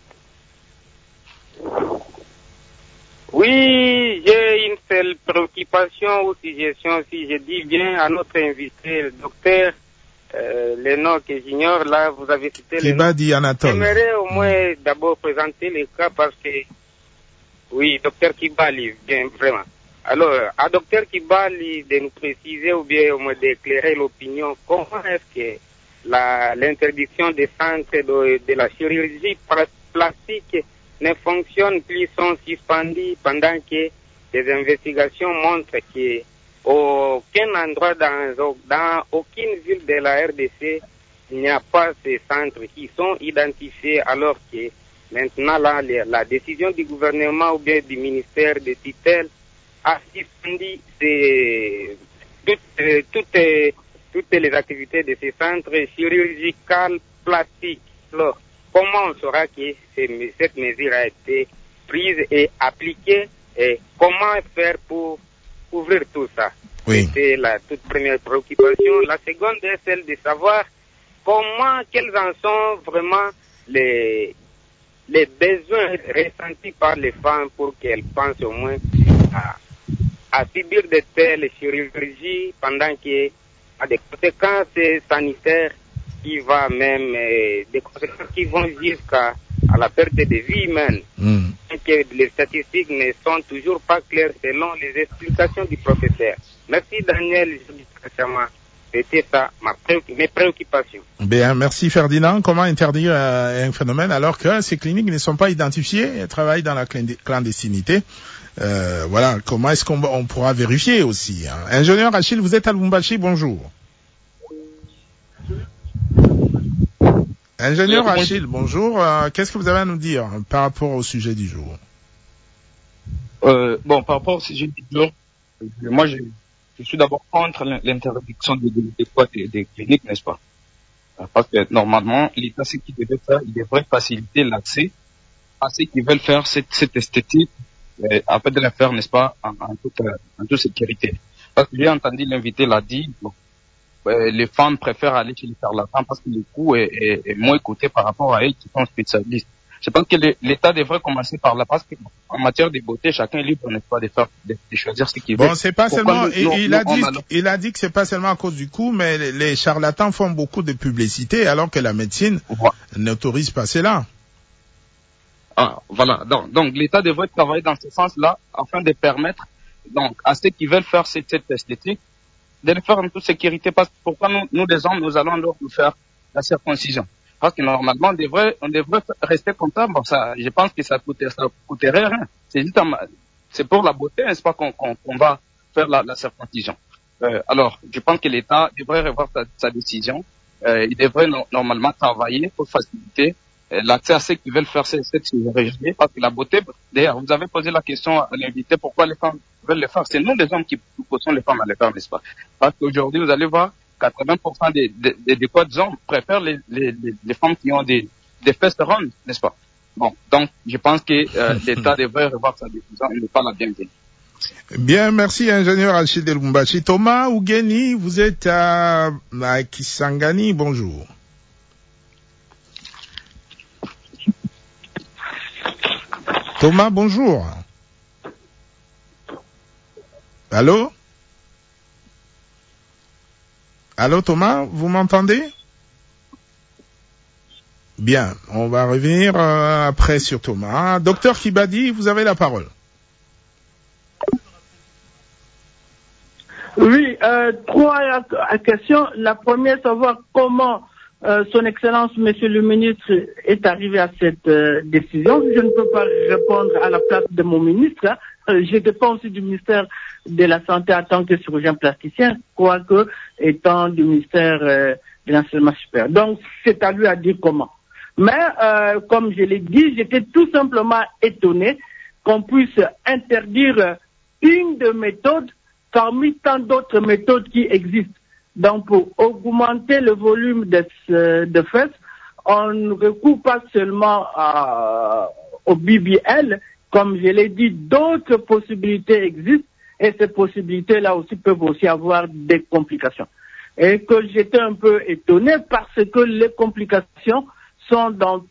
Oui, j'ai une seule préoccupation ou suggestion, si je dis bien, à notre invité, le docteur, les noms que j'ignore, là, vous avez cité les noms. Kibadi Anatole. J'aimerais au moins d'abord présenter les cas parce que, oui, docteur Kibali, bien, vraiment. Alors, à docteur Kibali de nous préciser ou bien au moins d'éclairer l'opinion, comment est-ce que l'interdiction des centres de la chirurgie plastique ne fonctionne plus, sont suspendus pendant que des investigations montrent que aucun endroit dans aucune ville de la RDC, il n'y a pas ces centres qui sont identifiés alors que maintenant la décision du gouvernement ou bien du ministère de tutelle a suspendu toutes les activités de ces centres chirurgicaux plastiques. Alors, comment on saura que cette mesure a été prise et appliquée et comment faire pour couvrir tout ça? Oui. C'est la toute première préoccupation. La seconde est celle de savoir quels en sont vraiment les besoins ressentis par les femmes pour qu'elles pensent au moins à subir de telles chirurgies pendant qu'il y a des conséquences sanitaires qui va même des conséquences qui vont jusqu'à la perte de vie humaine. Que les statistiques ne sont toujours pas claires selon les explications du professeur. Merci Daniel. C'était ça mes préoccupations. Bien, merci Ferdinand. Comment interdire un phénomène alors que ces cliniques ne sont pas identifiées, elles travaillent dans la clandestinité. Voilà, comment est-ce qu'on pourra vérifier aussi, hein? Ingénieur Achille, vous êtes à Lubumbashi, bonjour. Ingénieur Achille, bonjour. Qu'est-ce que vous avez à nous dire par rapport au sujet du jour? Par rapport au sujet du jour, moi je suis d'abord contre l'interdiction des cliniques, n'est-ce pas? Parce que normalement, l'État, ce qu'il devait faire, il devrait faciliter l'accès à ceux qui veulent faire cette esthétique, afin de la faire, n'est-ce pas, en toute sécurité. Parce que j'ai entendu l'invité l'a dit, les femmes préfèrent aller chez les charlatans parce que le coût est moins coûté par rapport à eux qui sont spécialistes. Je pense que l'État devrait commencer par là, parce qu'en matière de beauté, chacun est libre, n'est-ce pas, de choisir ce qu'il veut. Bon, c'est pas seulement, il a dit que c'est pas seulement à cause du coût, mais les charlatans font beaucoup de publicité, alors que la médecine n'autorise pas cela. Ah, voilà. Donc, l'État devrait travailler dans ce sens-là, afin de permettre, donc, à ceux qui veulent faire cette esthétique, de le faire en toute sécurité, parce que pourquoi nous les hommes, nous allons leur faire la circoncision? Parce que normalement, on devrait rester comptable. Bon, ça, je pense que ça coûterait rien. C'est pour la beauté, n'est-ce pas, qu'on va faire la circoncision. Alors, je pense que l'État devrait revoir sa décision. Il devrait normalement travailler pour faciliter l'accès à ceux qui veulent faire cette chirurgie. Parce que la beauté, d'ailleurs, vous avez posé la question à l'invité, pourquoi les femmes veulent le faire. C'est nous les hommes qui poussons les femmes à le faire, n'est-ce pas? Parce qu'aujourd'hui, vous allez voir, 80% des quoi hommes préfèrent les femmes qui ont des fesses rondes, n'est-ce pas? Bon, donc je pense que l'État devrait revoir sa décision et ne pas la bienvenue. Bien, merci ingénieur Achille de Lubumbashi. Thomas Ougeni, vous êtes à Kisangani, bonjour. Thomas, bonjour. Allô? Allô Thomas, vous m'entendez? Bien, on va revenir après sur Thomas. Docteur Kibadi, vous avez la parole. Oui, trois questions. La première, savoir comment son Excellence, Monsieur le Ministre, est arrivé à cette décision. Je ne peux pas répondre à la place de mon ministre. Hein. Je dépends aussi du ministère de la Santé en tant que chirurgien plasticien, quoique étant du ministère de l'enseignement supérieur. Donc, c'est à lui à dire comment. Mais, comme je l'ai dit, j'étais tout simplement étonné qu'on puisse interdire une de méthodes parmi tant d'autres méthodes qui existent. Donc, pour augmenter le volume de fesses, on ne recourt pas seulement au BBL. Comme je l'ai dit, d'autres possibilités existent et ces possibilités-là aussi peuvent aussi avoir des complications. Et que j'étais un peu étonné parce que les complications sont dans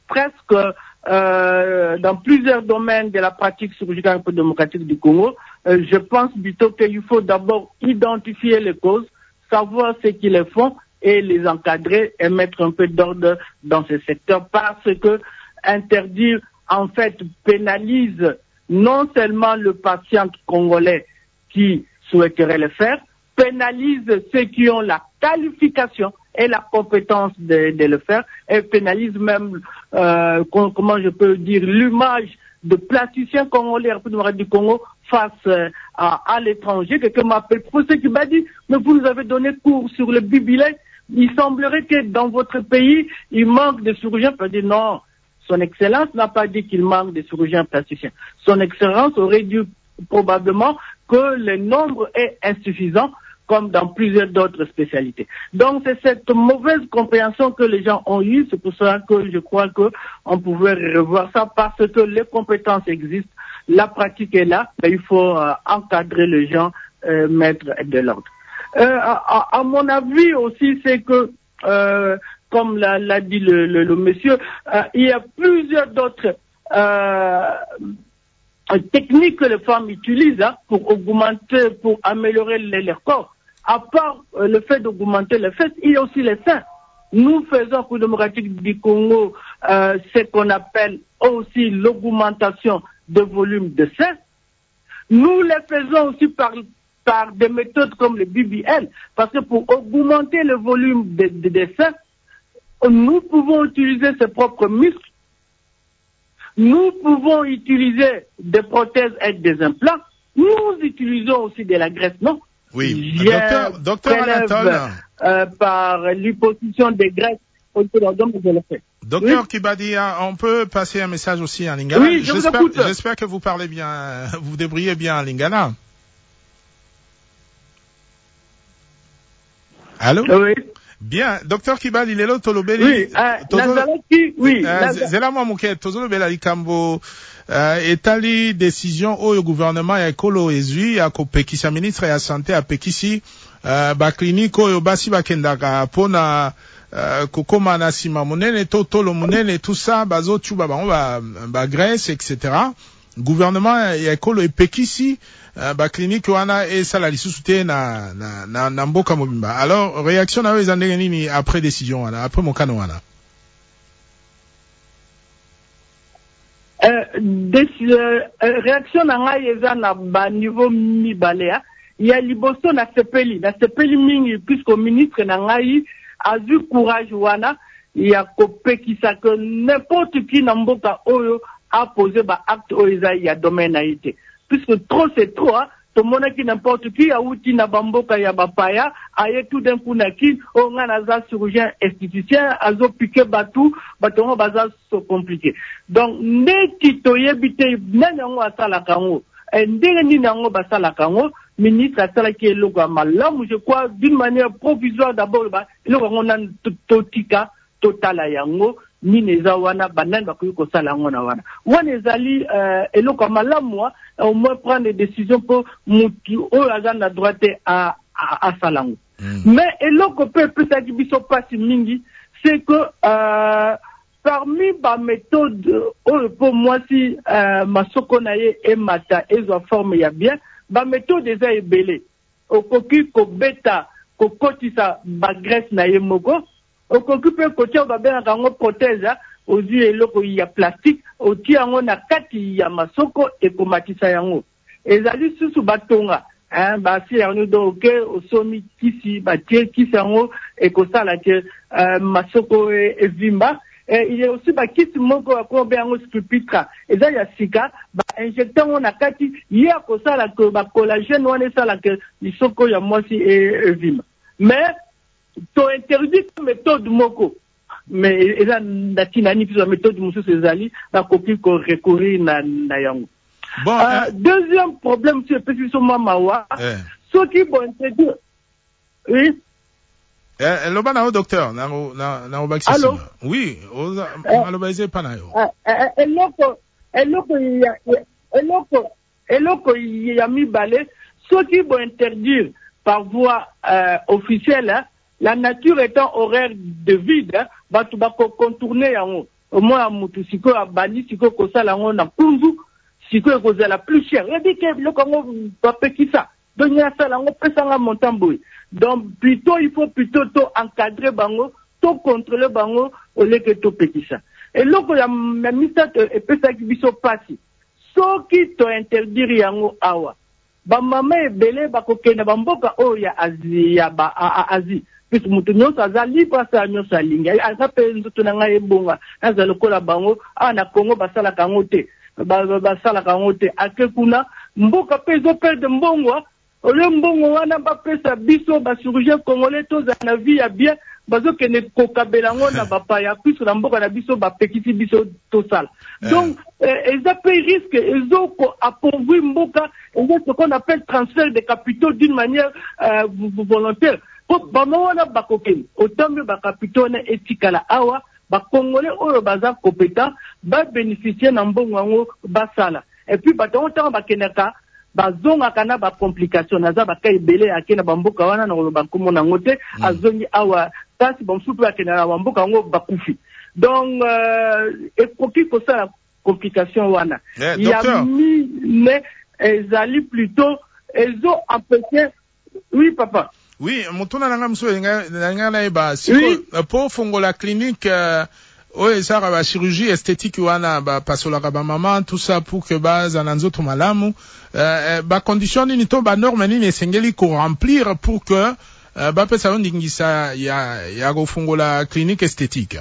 plusieurs domaines de la pratique chirurgicale démocratique du Congo. Je pense plutôt qu'il faut d'abord identifier les causes, savoir ce qui les font et les encadrer et mettre un peu d'ordre dans ce secteur, parce que interdire, en fait, pénalise non seulement le patient congolais qui souhaiterait le faire, pénalise ceux qui ont la qualification et la compétence de le faire, et pénalise même, comment je peux dire, l'image de plasticien congolais du Congo face à l'étranger. Quelqu'un m'appelle professeur qui m'a dit, mais vous nous avez donné cours sur le bibilé, il semblerait que dans votre pays, il manque de chirurgiens. Je dis non, son Excellence n'a pas dit qu'il manque de chirurgiens plasticiens. Son Excellence aurait dit probablement que le nombre est insuffisant, comme dans plusieurs d'autres spécialités. Donc c'est cette mauvaise compréhension que les gens ont eue, c'est pour ça que je crois qu'on pouvait revoir ça, parce que les compétences existent, la pratique est là, mais il faut encadrer les gens, mettre de l'ordre. À mon avis aussi, c'est que, comme l'a dit le monsieur, il y a plusieurs d'autres techniques que les femmes utilisent pour augmenter, pour améliorer leur corps. À part le fait d'augmenter les fesses, il y a aussi les seins. Nous faisons pour le démocratique du Congo ce qu'on appelle aussi l'augmentation de volume de seins. Nous les faisons aussi par par des méthodes comme le BBL, parce que pour augmenter le volume des seins, nous pouvons utiliser ses propres muscles, nous pouvons utiliser des prothèses avec des implants, nous utilisons aussi de la graisse, non? Oui, docteur Anatole. Par l'hyposition des graisses autour de l'abdomen, je le fais. Docteur oui. Kibadia, on peut passer un message aussi en lingala? Oui, je vous écoute. J'espère que vous parlez bien, vous débrouillez bien en lingala. Allô? Oui. Bien, docteur Kibali, lelo tolobeli. Oui, Nazalaki, oui. Zela mwa muke, tozolobela likambo, etali décision oyo gouvernement ya ekolo ezui ya kopekisa ministre ya santé ya pekisi, ba clinique oyo basi bakendaka pona, kokoma na sima munene, tolo munene, tout ça, bazo tuba ba graisse, etc. Gouvernement ya ekolo epekisi, ba clinique wana esala lisusu te na mboka mobimba. Alors réaction na yo ezandenge nini après décision wana, après mokano wana? Réaction na ngai eza na ba niveau mibale ya liboso na sepeli mingi, puisque ministre na ngai azu courage wana ya kopekisa que n'importe qui na mboka oyo a posé ba acte oyo ya domaine na ite. Puisque trop c'est trop, tout le monde qui n'importe qui a outil na bamboka ya bapaya, aye tout d'un coup na ki, on a naza chirurgien esthéticien, azo piqué batou, batongo baza so compliqué. Donc, ne kitoye bite, nanyango asala kango, ndenge ni nango basala kango, ministre asala ki eloko malamu, je crois, d'une manière provisoire d'abord, eloko on a totika, totala yango, ni neza wana banani bakoki kosala yango na wana ezali eloko malamu au moins prendre des décisions pour mutu oyo aza na droite à salango. Mais eloko pe pesaki biso pasi mingi, c'est que parmi ba méthode oyo pour moi si masoko na ye emata ezwa forme ya bien, ba méthode eza ebele okoki kobeta kokotisa ba graisse na ye moko, okokupe kotia babengaka yango prothèse ozwi eloko ya plastique otia yango na kati ya masoko ekomatisa yango ezali susu batonga basi yango donc osomi kisi batie kisi yango ekosala ke masoko evimba. Il y a aussi bakisi moko akobe yango sculptra eza ya sika ba injecter yango na kati ye akosala ke ba collagène wana esala ke lisoko ya mwasi evimba. Mais to interdit méthode moko, mais eza natinani piso méthode musu ezali ba koki ko recourir na yango. Bon, deuxième problème c'est peut-être mamawa ceux qui vont interdire. Oui. Loba na docteur na obaxi. Allô? Oui, alobaise pana yo. Eloko ya mibale ceux qui vont interdire par voie officielle, la nature étant horaire de vide, batu bako contourner yango. Au moins mutu siko abani siko kosala yango na kunzu, siko kozala plus cher. Il dit que le Congo va péki ça. Donc il y a ça yango pesanga montambo. Donc plutôt il faut plutôt encadrer bango, to contrôler bango au lieu que to péki ça. Et loko ya misa et pesa ki biso pasi. So ki to interdire yango awa. Ba mama ebele bakokenda bamboka oyo ya Asie. Puisque mutu nyonso aza libre asa nyonso alingi aza pe nzoto na ngai ebonga aza lokola bango na Congo basalaka yango te basalaka yango te ake kuna mboka pe ezoperde mbongo ole mbongo wana bapesa biso bachirurgien congolais toza na vie ya bien bazokende kokabela yango na bapaya puisque na mboka na biso bapekisi biso tosala. Donc eza pe risque ezoko appauvrir mboka eza ce qu'on appelle transfert de capitaux d'une manière volontaire. Bamona bakokeni otambe bakapitaux na etikala awa bakongolais oyo baza compétent ba bénéficier na mbongo yango basala. Et puis batongo tanga bakenaka bazongaka na ba complication naza baka ebele akena bamboka wana na bakomo na ngote azongi awa kasi bamsupu akena na bamboka yango bakufi. Donc ekoki kosala complication wana ya mais ezali plutôt ezo empêcher. Oui papa. Oui, mutuna nanga mso nga na eba siko po fongola clinique Oui, ça la chirurgie esthétique wana ba pasola ba maman tout ça pour que base ananzoto malamu ba condition ni to ba norme ni esengeli ko remplir pour que ba pesa ndingisa ya gofungola clinique esthétique.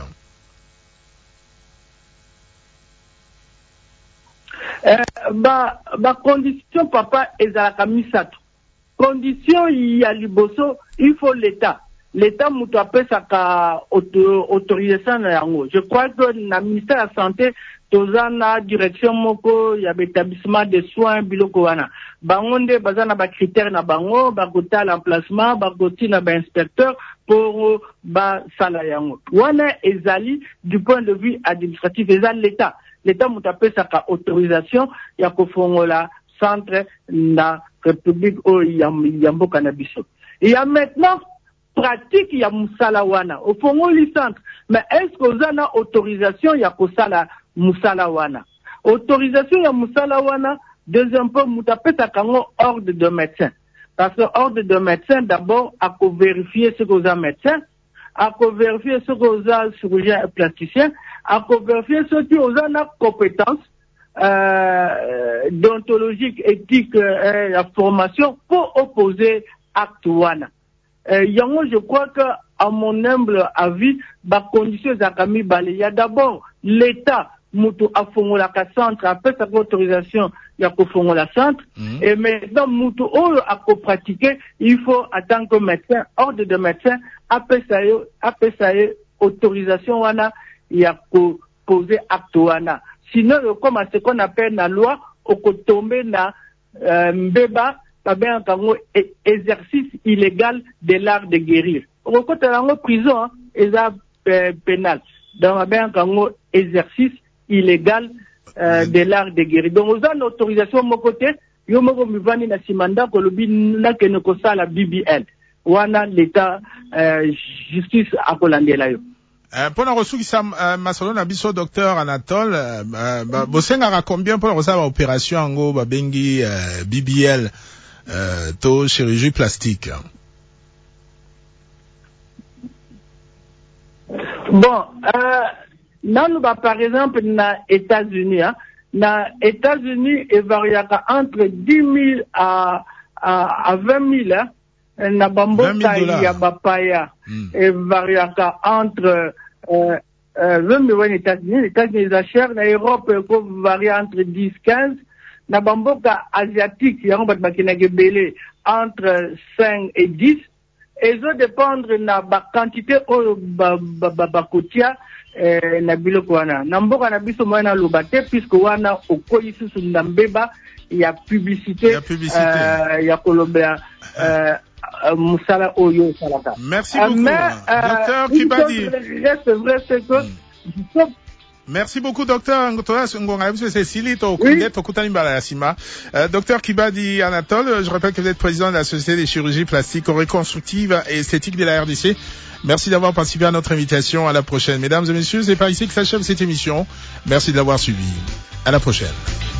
Ba condition papa ezalaka misato. Condition ya liboso, il faut l'État. L'État mutu apesaka autorisation na yango. Je crois que na ministère de la santé tozana direction moko ya établissement de soins biloko wana. Bangonde bazana ba critères na bango, ba kota l'emplacement, ba koti na ba inspecteur pour ba sala yango. Wana ezali du point de vue administratif ezali l'État. L'État mutu apesaka autorisation ya kofongola centre na République o yambo cannabiso. Il y a maintenant pratique ya musala wana au fond centre, mais est-ce que vous avez autorisation ya kosala musala wana? Autorisation ya musala wana deuxième point mutapeta kango ordre de médecin, parce que ordre de médecin d'abord à vérifier ce que vous avez médecin, à vérifier ce que vous avez chirurgien et plasticien, à vérifier ce que vous avez compétences déontologique, éthique, la formation pour opposer acte wana. Yango, je crois que, à mon humble avis, ba condition zakami bale. Il y a d'abord l'État, mutu afongola ka centre, après sa autorisation, ya kofongola centre, et maintenant, mutu oyo a pratiquer, il faut, en tant que médecin, ordre de médecin, après ça, autorisation wana, ya ko poser acte wana. Sinon, comme ce qu'on appelle la loi, au tomber na mbeba, bien exercice illégal de l'art de guérir. Au côté de la prison, c'est pénal. Dans bien exercice illégal de l'art de guérir. Donc, vous avez une autorisation de mon côté, yo moko mivani na simanda ko lobi na kene ko sala BBL. Wana l'État justice akolandela yo. Pona resukisa masolo na biso docteur Anatole bosengaka combien pona kosala opération yango babengi BBL to chirurgie plastique? Bon, nanu ba par exemple na États-Unis, hein, na États-Unis il varie entre 10 000 à 20 000, hein. Na bamboka ya bapaya et variaka entre 20 000 aux États-Unis, les États-Unis cher, na Europe varie entre 10-15, na bamboka asiatique ya bakina gebele entre 5 et 10, et ça dépendre na ba quantité o bakotia na biloko wana. Na mboka na biso mwana lobate puisque wana okoyi susu na mbeba ya publicité ya kolobea Moussala Oyo Salaka. Merci beaucoup, docteur Kibadi. Merci beaucoup, docteur Docteur Kibadi Anatole, je rappelle que vous êtes président de la Société des chirurgies plastiques reconstructives et esthétiques de la RDC. Merci d'avoir participé à notre invitation. À la prochaine. Mesdames et messieurs, c'est par ici que s'achève cette émission. Merci de l'avoir suivi. À la prochaine.